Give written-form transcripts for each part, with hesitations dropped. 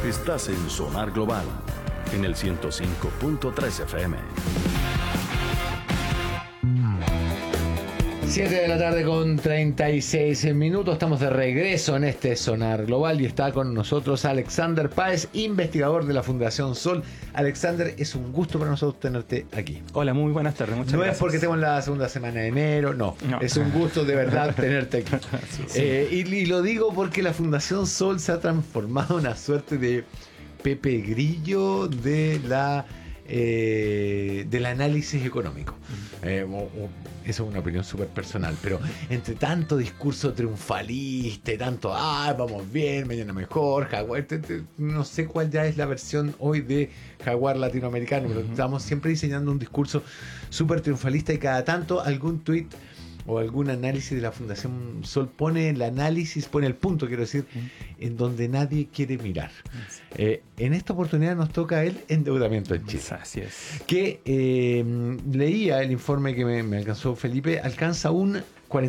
Estás en Sonar Global, en el 105.3 FM. 7 de la tarde con 36 minutos. Estamos de regreso en este Sonar Global y está con nosotros Alexander Páez, investigador de la Fundación Sol. Alexander, es un gusto para nosotros tenerte aquí. Hola, muy buenas tardes. Muchas gracias. No es porque estemos en la segunda semana de enero, no. Es un gusto de verdad tenerte aquí. Sí. Y lo digo porque la Fundación Sol se ha transformado en una suerte de Pepe Grillo de del análisis económico. Eso es una opinión súper personal, pero entre tanto discurso triunfalista y tanto, vamos bien, mañana mejor, Jaguar, no sé cuál ya es la versión hoy de Jaguar latinoamericano, pero estamos siempre diseñando un discurso súper triunfalista y cada tanto algún tuit o algún análisis de la Fundación Sol pone el análisis, pone el punto, quiero decir, en donde nadie quiere mirar. En esta oportunidad nos toca el endeudamiento en Chile. Así es. Que leía el informe que me alcanzó Felipe, alcanza un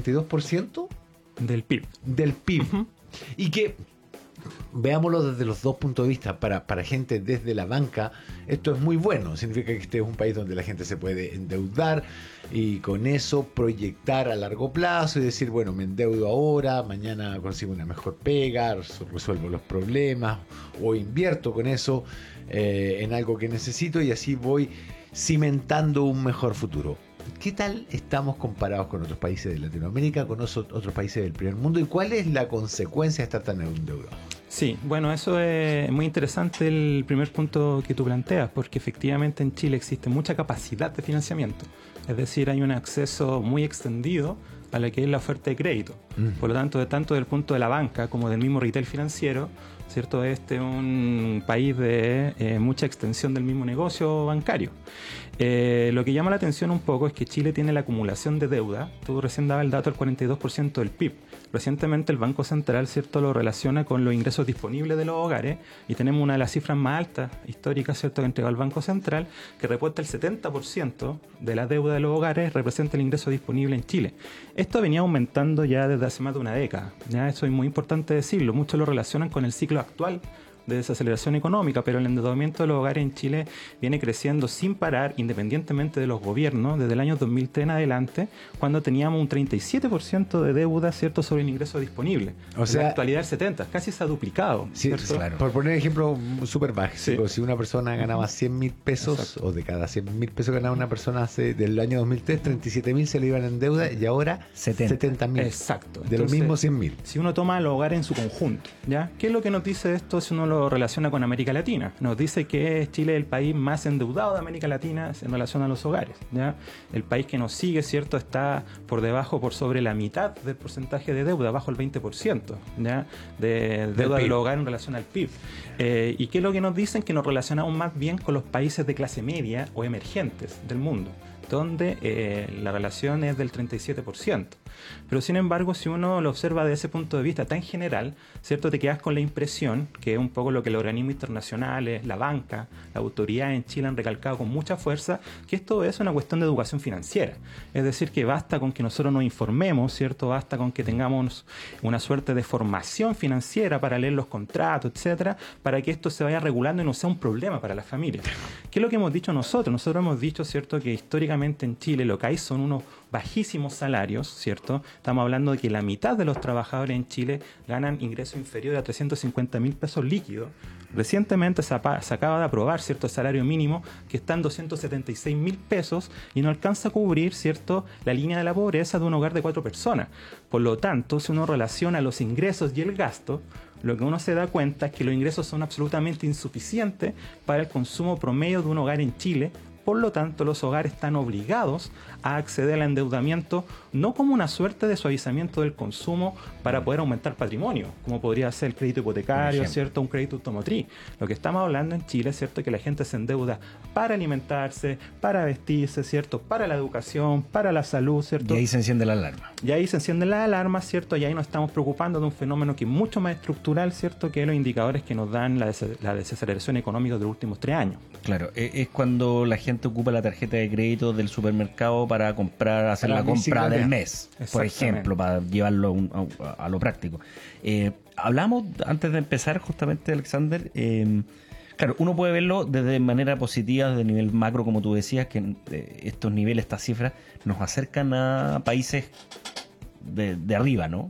42% del PIB. Del PIB. Uh-huh. Y que, veámoslo desde los dos puntos de vista, para gente desde la banca, esto es muy bueno. Significa que este es un país donde la gente se puede endeudar y con eso proyectar a largo plazo y decir, bueno, me endeudo ahora, mañana consigo una mejor pega, resuelvo los problemas o invierto con eso en algo que necesito y así voy cimentando un mejor futuro. ¿Qué tal estamos comparados con otros países de Latinoamérica, con otros países del primer mundo? ¿Y cuál es la consecuencia de estar tan endeudados? Sí, bueno, eso es muy interesante el primer punto que tú planteas, porque efectivamente en Chile existe mucha capacidad de financiamiento. Es decir, hay un acceso muy extendido a la que es la oferta de crédito. Por lo tanto, tanto del punto de la banca como del mismo retail financiero, ¿cierto? Este es un país de mucha extensión del mismo negocio bancario. Lo que llama la atención un poco es que Chile tiene la acumulación de deuda. Tú recién dabas el dato del 42% del PIB. Recientemente el Banco Central, ¿cierto?, lo relaciona con los ingresos disponibles de los hogares y tenemos una de las cifras más altas históricas, ¿cierto?, que entregó el Banco Central, que reporta el 70% de la deuda de los hogares representa el ingreso disponible en Chile. Esto venía aumentando ya desde hace más de una década. ¿Ya? Eso es muy importante decirlo. Muchos lo relacionan con el ciclo actual de desaceleración económica, pero el endeudamiento de los hogares en Chile viene creciendo sin parar, independientemente de los gobiernos, desde el año 2003 en adelante, cuando teníamos un 37% de deuda, ¿cierto?, sobre el ingreso disponible. O sea, en la actualidad el 70%, casi se ha duplicado. Sí, claro. Por poner ejemplo súper básico, si una persona ganaba 100.000 pesos, exacto, o de cada 100.000 pesos que ganaba una persona del año 2003, 37.000 se le iban en deuda y ahora 70.000. Exacto. De los mismos 100.000. Si uno toma los hogares en su conjunto, ¿ya? ¿Qué es lo que nos dice esto si uno lo relaciona con América Latina? Nos dice que Chile es el país más endeudado de América Latina en relación a los hogares, ¿ya? El país que nos sigue, ¿cierto?, está por debajo, por sobre la mitad del porcentaje de deuda, bajo el 20%, ¿ya?, de deuda del hogar en relación al PIB. ¿Y qué es lo que nos dicen? Que nos relacionamos más bien con los países de clase media o emergentes del mundo, donde la relación es del 37%. Pero sin embargo, si uno lo observa desde ese punto de vista tan general, ¿cierto?, te quedas con la impresión, que es un poco lo que los organismos internacionales, la banca, la autoridad en Chile han recalcado con mucha fuerza, que esto es una cuestión de educación financiera. Es decir, que basta con que nosotros nos informemos, ¿cierto?, basta con que tengamos una suerte de formación financiera para leer los contratos, etcétera, para que esto se vaya regulando y no sea un problema para las familias. ¿Qué es lo que hemos dicho nosotros? Nosotros hemos dicho, ¿cierto?, que históricamente en Chile lo que hay son unos bajísimos salarios, ¿cierto? Estamos hablando de que la mitad de los trabajadores en Chile ganan ingresos inferiores a 350.000 pesos líquidos. Recientemente se acaba de aprobar, ¿cierto?, el salario mínimo que está en 276.000 pesos y no alcanza a cubrir, ¿cierto?, la línea de la pobreza de un hogar de 4 personas. Por lo tanto, si uno relaciona los ingresos y el gasto, lo que uno se da cuenta es que los ingresos son absolutamente insuficientes para el consumo promedio de un hogar en Chile. Por lo tanto, los hogares están obligados a acceder al endeudamiento no como una suerte de suavizamiento del consumo para poder aumentar patrimonio, como podría ser el crédito hipotecario, ¿cierto?, un crédito automotriz. Lo que estamos hablando en Chile, ¿cierto?, es que la gente se endeuda para alimentarse, para vestirse, ¿cierto?, para la educación, para la salud, ¿cierto? Y ahí se enciende la alarma. Y ahí se encienden las alarmas, ¿cierto? Y ahí nos estamos preocupando de un fenómeno que es mucho más estructural, ¿cierto?, que los indicadores que nos dan la desaceleración económica de los últimos 3 años. Claro, es cuando la gente ocupa la tarjeta de crédito del supermercado para comprar, hacer la compra del mes, por ejemplo, para llevarlo a lo práctico. Hablamos antes de empezar justamente, Alexander, claro, uno puede verlo desde manera positiva, desde nivel macro, como tú decías, que estos niveles, estas cifras, nos acercan a países de arriba, ¿no?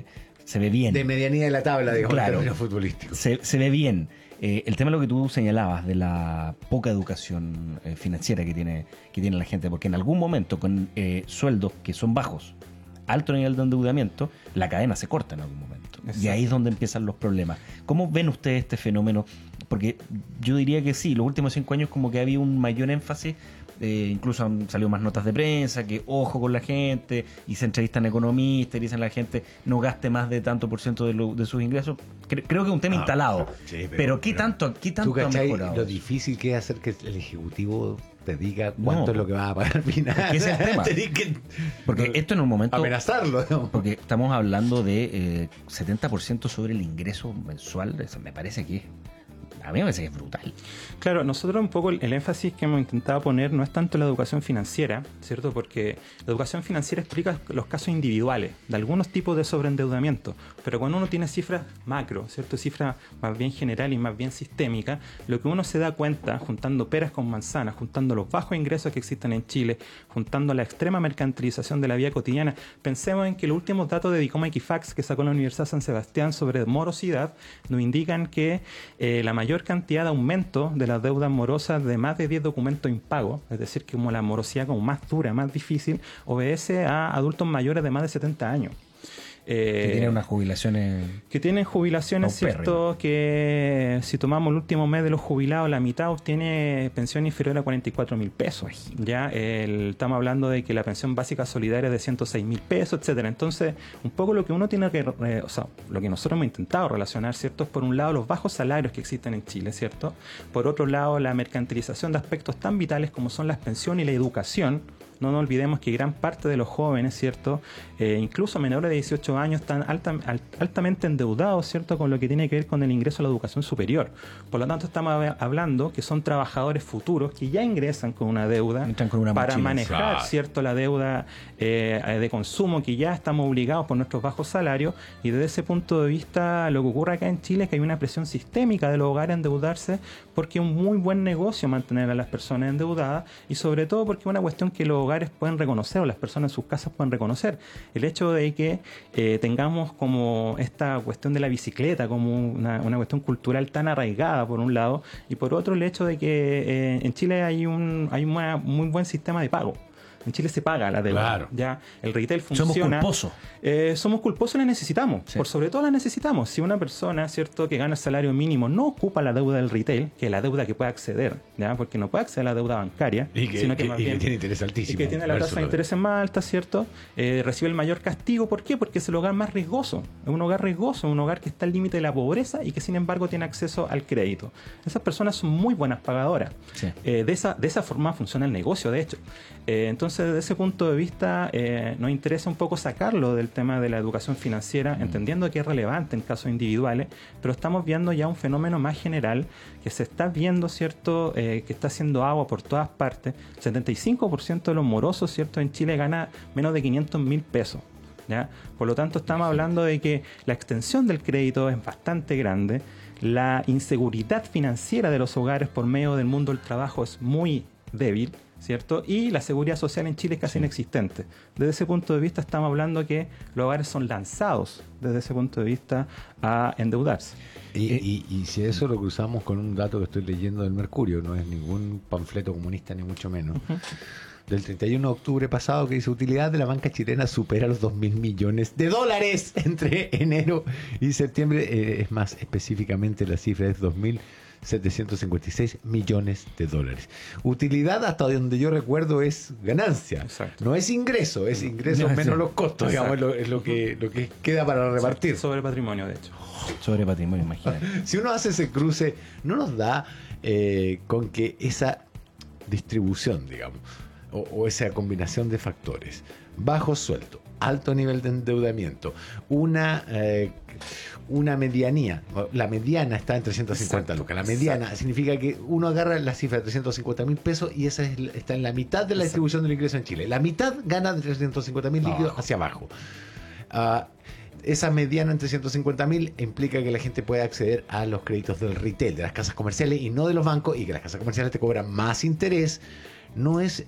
Se ve bien. De medianía de la tabla, digamos, Claro. en términos futbolísticos. Se ve bien. El tema de lo que tú señalabas de la poca educación financiera que tiene la gente, porque en algún momento con sueldos que son bajos, alto nivel de endeudamiento, la cadena se corta en algún momento. Exacto. Y ahí es donde empiezan los problemas. ¿Cómo ven ustedes este fenómeno? Porque yo diría que sí, los últimos 5 años como que había un mayor énfasis, incluso han salido más notas de prensa, que ojo con la gente, y se entrevistan economistas y dicen a la gente no gaste más de tanto por ciento de sus ingresos. Creo que es un tema instalado. Sí, pero ¿qué tanto ¿Tú ha cachai mejorado? lo difícil que es hacer que el Ejecutivo te diga cuánto es lo que va a pagar al final? Es que ese es el tema. Tenés que Porque esto en un momento... amenazarlo, ¿no? Porque estamos hablando de 70% sobre el ingreso mensual. Eso me parece que... A mí me parece que es brutal. Claro, nosotros un poco el énfasis que hemos intentado poner no es tanto la educación financiera, ¿cierto? Porque la educación financiera explica los casos individuales de algunos tipos de sobreendeudamiento, pero cuando uno tiene cifras macro, ¿cierto? Cifras más bien generales y más bien sistémicas, lo que uno se da cuenta, juntando peras con manzanas, juntando los bajos ingresos que existen en Chile, juntando la extrema mercantilización de la vida cotidiana, pensemos en que los últimos datos de Dicoma Equifax que sacó la Universidad de San Sebastián sobre morosidad nos indican que la mayor cantidad de aumento de las deudas morosas de más de 10 documentos impagos, es decir, que como la morosidad como más dura, más difícil, obedece a adultos mayores de más de 70 años. Que tienen unas jubilaciones... Que tienen jubilaciones, ¿cierto? Que si tomamos el último mes de los jubilados, la mitad obtiene pensión inferior a 44.000 pesos. Ya estamos hablando de que la pensión básica solidaria es de 106.000 pesos, etcétera. Entonces, un poco lo que uno tiene que... o sea, lo que nosotros hemos intentado relacionar, ¿cierto? Es por un lado los bajos salarios que existen en Chile, ¿cierto? Por otro lado, la mercantilización de aspectos tan vitales como son las pensiones y la educación. No nos olvidemos que gran parte de los jóvenes, ¿cierto? Incluso menores de 18 años están altamente endeudados, ¿cierto? Con lo que tiene que ver con el ingreso a la educación superior. Por lo tanto, estamos hablando que son trabajadores futuros que ya ingresan con una deuda con una para mochila, manejar, claro, ¿cierto? La deuda de consumo que ya estamos obligados por nuestros bajos salarios. Y desde ese punto de vista, lo que ocurre acá en Chile es que hay una presión sistémica de los hogares a endeudarse porque es un muy buen negocio mantener a las personas endeudadas y sobre todo porque es una cuestión que los hogares pueden reconocer o las personas en sus casas pueden reconocer. El hecho de que tengamos como esta cuestión de la bicicleta como una cuestión cultural tan arraigada por un lado y por otro el hecho de que en Chile hay un muy buen sistema de pago. En Chile se paga la deuda. Claro. Ya el retail funciona. Somos culposos. Somos culposos y la necesitamos. Sí. Por sobre todo la necesitamos. Si una persona, ¿cierto?, que gana el salario mínimo no ocupa la deuda del retail, que es la deuda que puede acceder, ¿ya? Porque no puede acceder a la deuda bancaria, más sino que bien, bien tiene interés altísimo. y que tiene la tasa de interés más alta, ¿cierto? Recibe el mayor castigo. ¿Por qué? Porque es el hogar más riesgoso. Es un hogar riesgoso, un hogar que está al límite de la pobreza y que sin embargo tiene acceso al crédito. Esas personas son muy buenas pagadoras. Sí. De esa forma funciona el negocio, de hecho. Entonces, desde ese punto de vista, nos interesa un poco sacarlo del tema de la educación financiera, entendiendo que es relevante en casos individuales, pero estamos viendo ya un fenómeno más general que se está viendo, ¿cierto?, que está haciendo agua por todas partes. 75% de los morosos, ¿cierto?, en Chile gana menos de 500.000 pesos. ¿Ya? Por lo tanto, estamos hablando de que la extensión del crédito es bastante grande, la inseguridad financiera de los hogares por medio del mundo del trabajo es muy débil, ¿cierto? Y la seguridad social en Chile es casi inexistente. Desde ese punto de vista estamos hablando que los hogares son lanzados desde ese punto de vista a endeudarse. Y si eso lo cruzamos con un dato que estoy leyendo del Mercurio, no es ningún panfleto comunista ni mucho menos, del 31 de octubre pasado, que dice: utilidad de la banca chilena supera los 2.000 millones de dólares entre enero y septiembre. Es más, específicamente la cifra es 2.756 millones de dólares. Utilidad, hasta donde yo recuerdo, es ganancia. Exacto. No es ingreso, es ingreso menos los costos, digamos, es lo que queda para repartir. Sobre patrimonio, de hecho. Sobre patrimonio, imagínate. Si uno hace ese cruce, no nos da con que esa distribución, digamos, o esa combinación de factores, bajo sueldo, alto nivel de endeudamiento, una medianía, la mediana está en 350 lucas, la mediana significa que uno agarra la cifra de 350.000 pesos y esa está en la mitad de la distribución del ingreso en Chile. La mitad gana de 350.000 líquidos hacia abajo. esa mediana entre 150.000 implica que la gente puede acceder a los créditos del retail, de las casas comerciales y no de los bancos, y que las casas comerciales te cobran más interés. No es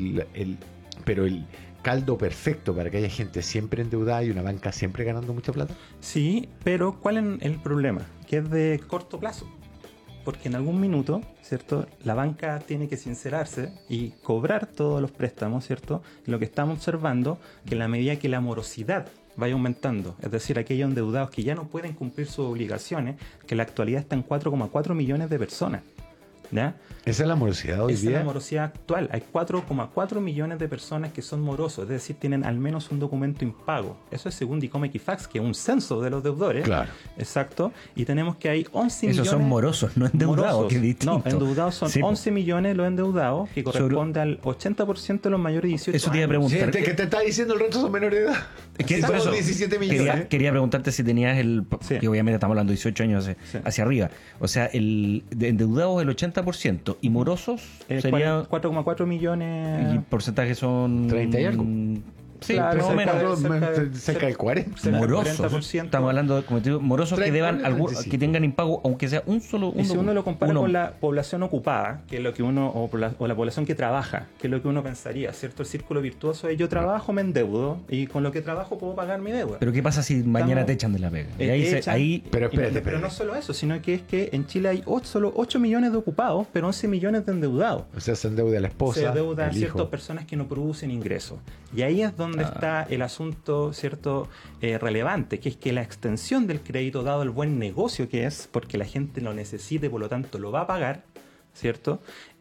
pero el caldo perfecto para que haya gente siempre endeudada y una banca siempre ganando mucha plata. Sí, pero ¿cuál es el problema? Que es de corto plazo. Porque en algún minuto, ¿cierto? La banca tiene que sincerarse y cobrar todos los préstamos, ¿cierto? Y lo que estamos observando, que en la medida que la morosidad vaya aumentando, es decir, aquellos endeudados que ya no pueden cumplir sus obligaciones, que en la actualidad están 4,4 millones de personas, ¿ya? ¿Esa es la morosidad hoy Esa día? es la morosidad actual. Hay 4,4 millones de personas que son morosos, es decir, tienen al menos un documento impago. Eso es según DICOM Equifax, que es un censo de los deudores. Claro. Exacto. Y tenemos que hay 11 Esos millones... son morosos, no endeudados, morosos. que es distinto. No, endeudados son Sí, po. 11 millones los endeudados, que corresponde al 80% de los mayores de 18 Eso te iba a años. preguntar. Gente que te está diciendo el resto son menores de edad. Es que Sí, por somos eso 17 millones. quería preguntarte si tenías Sí. que obviamente estamos hablando de 18 años Sí. hacia arriba. O sea, de endeudados el 80% y morosos sería... 4,4 millones... ¿Y porcentajes son...? 30 y algo. Sí, Claro, más o menos. cerca del 40. cerca del Morosos. 40%. Estamos hablando de, como te digo, morosos que 30, deban 35. que tengan impago, aunque sea un solo... Y si uno lo compara uno- con la población ocupada, que es lo que uno, o la población que trabaja, que es lo que uno pensaría, ¿cierto? El círculo virtuoso es yo trabajo, me endeudo, y con lo que trabajo puedo pagar mi deuda. Pero ¿qué pasa si mañana Estamos- te echan de la pega? Y ahí, echan- Pero espérate, Pero no solo eso, sino que es que en Chile hay solo 8 millones de ocupados, pero 11 millones de endeudados. O sea, se endeuda la esposa, Se endeudan el ciertas hijo. personas que no producen ingresos. Y ahí es donde está el asunto, ¿cierto? Relevante, que es que la extensión del crédito, dado el buen negocio que es, porque la gente lo necesita y por lo tanto lo va a pagar, ¿cierto?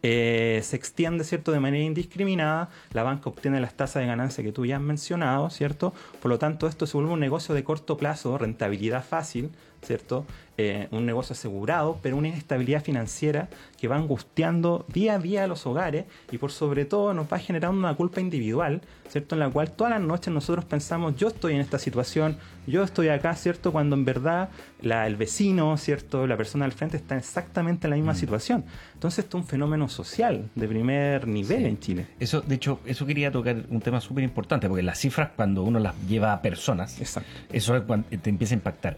Se extiende, ¿cierto? De manera indiscriminada, la banca obtiene las tasas de ganancia que tú ya has mencionado, ¿cierto? Por lo tanto, esto se vuelve un negocio de corto plazo, rentabilidad fácil, ¿cierto? Un negocio asegurado, pero una inestabilidad financiera que va angustiando día a día a los hogares y por sobre todo nos va generando una culpa individual, ¿cierto? En la cual todas las noches nosotros pensamos, yo estoy en esta situación, yo estoy acá, ¿cierto? Cuando en verdad el vecino, ¿cierto? La persona al frente está exactamente en la misma situación. Entonces esto es un fenómeno social de primer nivel en Chile. Eso, de hecho, eso quería tocar un tema súper importante, porque las cifras, cuando uno las lleva a personas, Exacto. eso es cuando te empieza a impactar.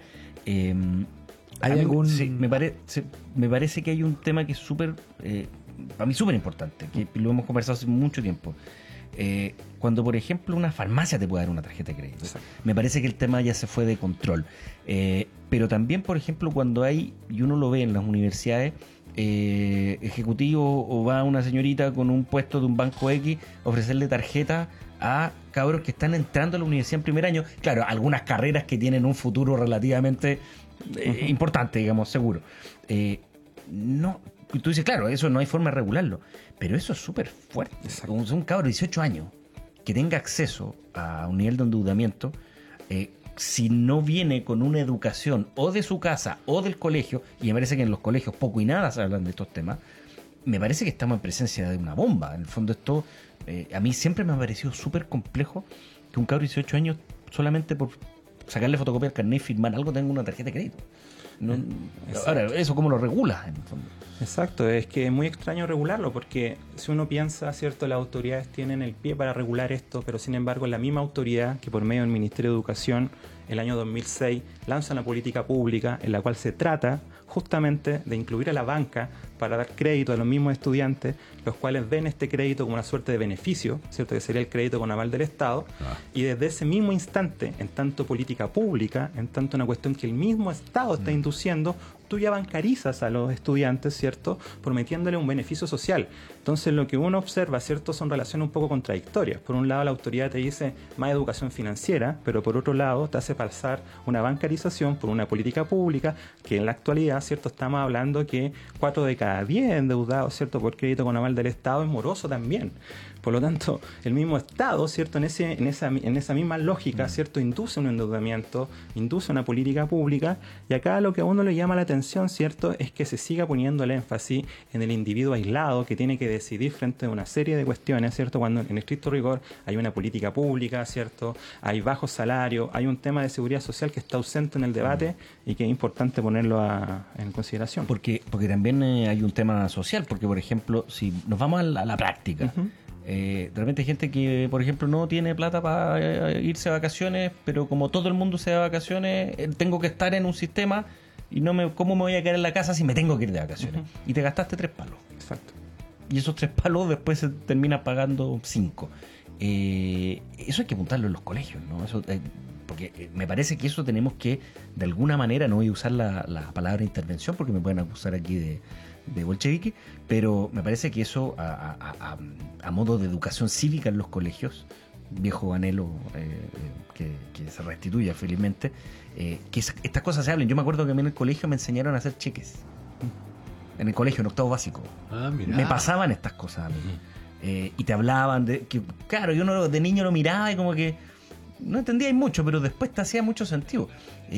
¿Hay a mí, algún- sí, me parece que hay un tema que es súper, para mí súper importante, que lo hemos conversado hace mucho tiempo. Cuando, por ejemplo, una farmacia te puede dar una tarjeta de crédito. Exacto. Me parece que el tema ya se fue de control. Pero también, por ejemplo, cuando hay, y uno lo ve en las universidades, ejecutivo o va una señorita con un puesto de un banco X ofrecerle tarjeta a cabros que están entrando a la universidad en primer año. Claro, algunas carreras que tienen un futuro relativamente importante, digamos, seguro. No, tú dices, claro, eso no hay forma de regularlo, pero eso es súper fuerte. Exacto. Un cabro de 18 años que tenga acceso a un nivel de endeudamiento, si no viene con una educación o de su casa o del colegio, y me parece que en los colegios poco y nada se hablan de estos temas, me parece que estamos en presencia de una bomba. En el fondo esto, a mí siempre me ha parecido súper complejo que un cabro de 18 años, solamente por sacarle fotocopia al carnet y firmar algo, tenga una tarjeta de crédito. No, ahora, ¿eso cómo lo regulas en el fondo? Exacto, es que es muy extraño regularlo porque si uno piensa, ¿cierto? Las autoridades tienen el pie para regular esto, pero sin embargo la misma autoridad que por medio del Ministerio de Educación el año 2006 lanza una política pública en la cual se trata justamente de incluir a la banca para dar crédito a los mismos estudiantes, los cuales ven este crédito como una suerte de beneficio, ¿cierto? Que sería el crédito con aval del Estado, y desde ese mismo instante, en tanto política pública, en tanto una cuestión que el mismo Estado está induciendo, tú ya bancarizas a los estudiantes, ¿cierto? Prometiéndole un beneficio social. Entonces lo que uno observa, ¿cierto? Son relaciones un poco contradictorias. Por un lado la autoridad te dice más educación financiera, pero por otro lado te hace pasar una bancarización por una política pública que en la actualidad, ¿cierto? Estamos hablando que 4 de cada 10 endeudados, ¿cierto? Por crédito con aval del Estado es moroso también. Por lo tanto, el mismo Estado, ¿cierto? En esa misma lógica, ¿cierto? Induce un endeudamiento, induce una política pública, y acá lo que a uno le llama la atención, ¿cierto? Es que se siga poniendo el énfasis en el individuo aislado que tiene que decidir frente a una serie de cuestiones, ¿cierto? Cuando en estricto rigor hay una política pública, ¿cierto? Hay bajos salarios, hay un tema de seguridad social que está ausente en el debate y que es importante ponerlo en consideración. Porque también hay un tema social, porque por ejemplo, si nos vamos a la práctica, De repente hay gente que, por ejemplo, no tiene plata para irse a vacaciones, pero como todo el mundo se va de vacaciones, tengo que estar en un sistema y ¿cómo me voy a quedar en la casa si me tengo que ir de vacaciones? Y te gastaste 3 palos. Exacto. Y esos 3 palos después se terminan pagando 5. Eso hay que apuntarlo en los colegios, ¿no? Eso, porque me parece que eso tenemos que, de alguna manera, no voy a usar la palabra intervención porque me pueden acusar aquí de bolchevique, pero me parece que eso a modo de educación cívica en los colegios, viejo anhelo que se restituya felizmente, que estas cosas se hablen. Yo me acuerdo que a mí en el colegio me enseñaron a hacer cheques, en el colegio, en octavo básico. Me pasaban estas cosas a mí. Y te hablaban de que, claro, yo de niño lo miraba y como que no entendía mucho, pero después te hacía mucho sentido.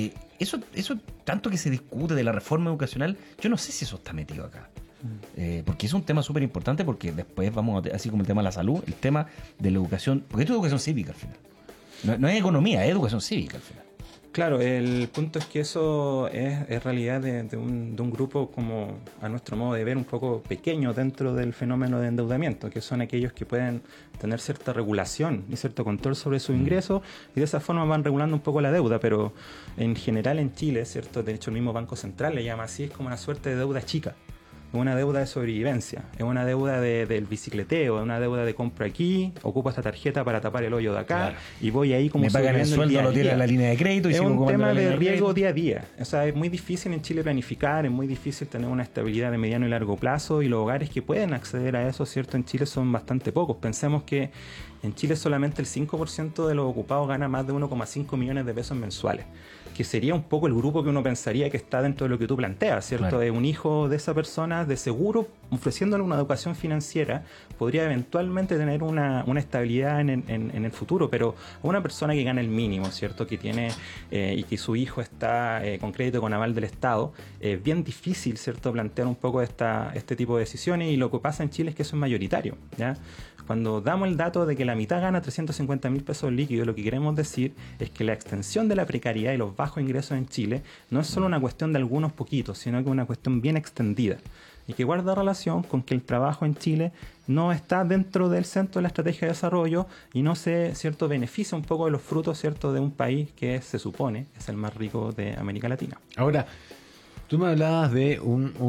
Eso tanto que se discute de la reforma educacional, yo no sé si eso está metido acá. Porque es un tema súper importante, porque después vamos a, así como el tema de la salud, el tema de la educación, porque esto es educación cívica al final. No es economía, es educación cívica al final. Claro, el punto es que eso es realidad de un grupo, como a nuestro modo de ver, un poco pequeño dentro del fenómeno de endeudamiento, que son aquellos que pueden tener cierta regulación y cierto control sobre sus ingresos, y de esa forma van regulando un poco la deuda. Pero en general en Chile, ¿cierto? De hecho el mismo Banco Central le llama así, es como una suerte de deuda chica. Es una deuda de sobrevivencia, es una deuda del bicicleteo, es una deuda de compro aquí, ocupo esta tarjeta para tapar el hoyo de acá, claro, y voy ahí como me pagan el sueldo, lo tiran en la línea de crédito y es sigo un tema de riesgo crédito. día a día. O sea, es muy difícil en Chile planificar, es muy difícil tener una estabilidad de mediano y largo plazo, y los hogares que pueden acceder a eso, ¿cierto? En Chile son bastante pocos. Pensemos que en Chile solamente el 5% de los ocupados gana más de 1,5 millones de pesos mensuales, que sería un poco el grupo que uno pensaría que está dentro de lo que tú planteas, ¿cierto? Claro. De un hijo de esa persona, de seguro, ofreciéndole una educación financiera, podría eventualmente tener una estabilidad en el futuro, pero una persona que gana el mínimo, ¿cierto? Que tiene y que su hijo está con crédito con aval del Estado, es bien difícil, ¿cierto? Plantear un poco este tipo de decisiones, y lo que pasa en Chile es que eso es mayoritario, ¿ya? Cuando damos el dato de que la mitad gana 350.000 pesos líquidos, lo que queremos decir es que la extensión de la precariedad y los bajos ingresos en Chile no es solo una cuestión de algunos poquitos, sino que es una cuestión bien extendida, y que guarda relación con que el trabajo en Chile no está dentro del centro de la estrategia de desarrollo y no se, ¿cierto?, beneficia un poco de los frutos, ¿cierto?, de un país que se supone es el más rico de América Latina. Ahora, tú me hablabas de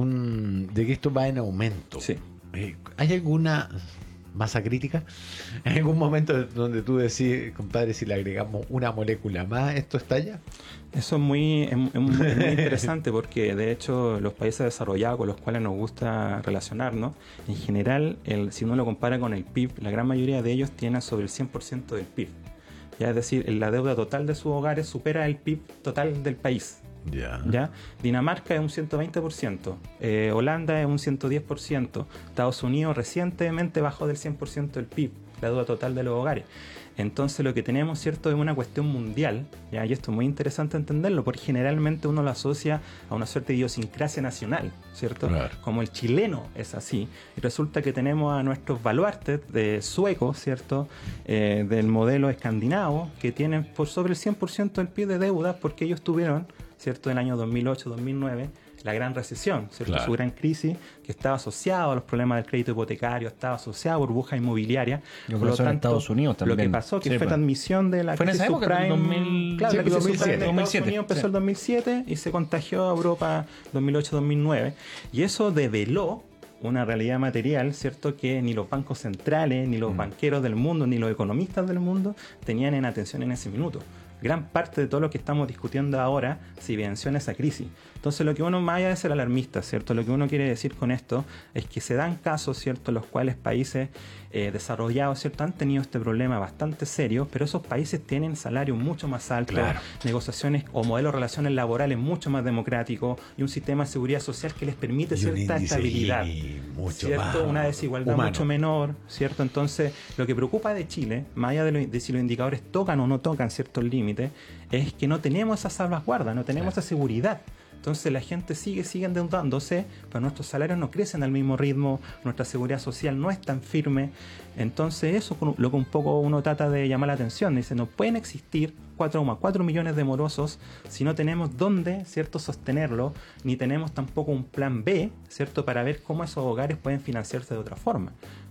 de que esto va en aumento. Sí. ¿Hay alguna masa crítica? ¿En algún momento donde tú decís, compadre, si le agregamos una molécula más, esto estalla? Eso es muy interesante, porque de hecho los países desarrollados con los cuales nos gusta relacionarnos, en general, si uno lo compara con el PIB, la gran mayoría de ellos tienen sobre el 100% del PIB. Ya, es decir, la deuda total de sus hogares supera el PIB total del país. ¿Ya? Dinamarca es un 120%, Holanda es un 110%, Estados Unidos recientemente bajó del 100% del PIB, la deuda total de los hogares. Entonces lo que tenemos, ¿cierto?, es una cuestión mundial, ¿ya? Y esto es muy interesante entenderlo, porque generalmente uno lo asocia a una suerte de idiosincrasia nacional, ¿cierto? Claro. Como el chileno es así, y resulta que tenemos a nuestros baluartes de suecos, ¿cierto?, del modelo escandinavo, que tienen por sobre el 100% del PIB de deuda, porque ellos tuvieron, ¿cierto?, en el año 2008-2009, la gran recesión, ¿cierto? Claro. Su gran crisis, que estaba asociado a los problemas del crédito hipotecario, estaba asociado a burbuja inmobiliaria. Por lo tanto, en Estados Unidos también. Lo que pasó, que fue transmisión de la crisis subprime. Claro, la crisis subprime en Estados Unidos empezó el 2007 y se contagió a Europa 2008-2009. Y eso develó una realidad material, ¿cierto?, que ni los bancos centrales, ni los banqueros del mundo, ni los economistas del mundo tenían en atención en ese minuto. Gran parte de todo lo que estamos discutiendo ahora se evidenció en esa crisis. Entonces, lo que uno, más allá de ser alarmista, ¿cierto?, lo que uno quiere decir con esto es que se dan casos, ¿cierto?, en los cuales países desarrollados, ¿cierto?, han tenido este problema bastante serio, pero esos países tienen salarios mucho más altos, claro, negociaciones o modelos de relaciones laborales mucho más democráticos y un sistema de seguridad social que les permite cierta estabilidad, ¿cierto?, una desigualdad humano, mucho menor, ¿cierto? Entonces, lo que preocupa de Chile, más allá de si los indicadores tocan o no tocan ciertos límites, es que no tenemos esa salvaguarda, no tenemos esa seguridad. Entonces la gente sigue endeudándose, pero nuestros salarios no crecen al mismo ritmo, nuestra seguridad social no es tan firme. Entonces eso es lo que un poco uno trata de llamar la atención. Dice, no pueden existir 4,4 millones de morosos si no tenemos dónde, ¿cierto?, sostenerlo, ni tenemos tampoco un plan B, ¿cierto?, para ver cómo esos hogares pueden financiarse de otra forma.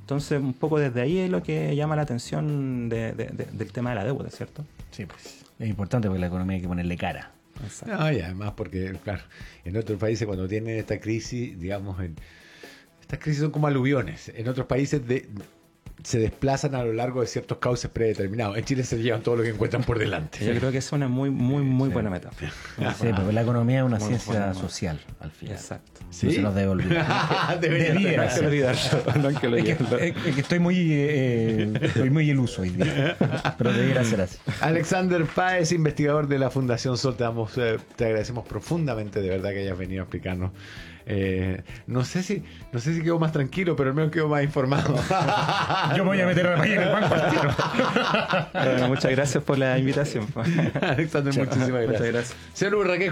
Entonces, un poco desde ahí es lo que llama la atención del tema de la deuda, ¿cierto? Sí, pues es importante porque la economía hay que ponerle cara. Exacto. No, y además porque, claro, en otros países cuando tienen esta crisis, digamos, estas crisis son como aluviones. En otros países se desplazan a lo largo de ciertos cauces predeterminados. En Chile se llevan todo lo que encuentran por delante. Yo creo que es una muy buena metáfora. Sí, porque la economía es una Muy ciencia buena. social, al final. Exacto. ¿Sí? No se nos debe olvidar. Debería No hay que olvidarlo, no hay que olvidarlo. Es que estoy muy iluso hoy día. Pero debería ser así. Alexander Páez, investigador de la Fundación Sol, te agradecemos profundamente, de verdad, que hayas venido a explicarnos. No sé si quedo más tranquilo, pero al menos quedo más informado. Yo me voy a meter ahí en el banco al tiro. Bueno, muchas gracias por la invitación. Alexander, muchísimas gracias. Muchas gracias. Señor Urraquez,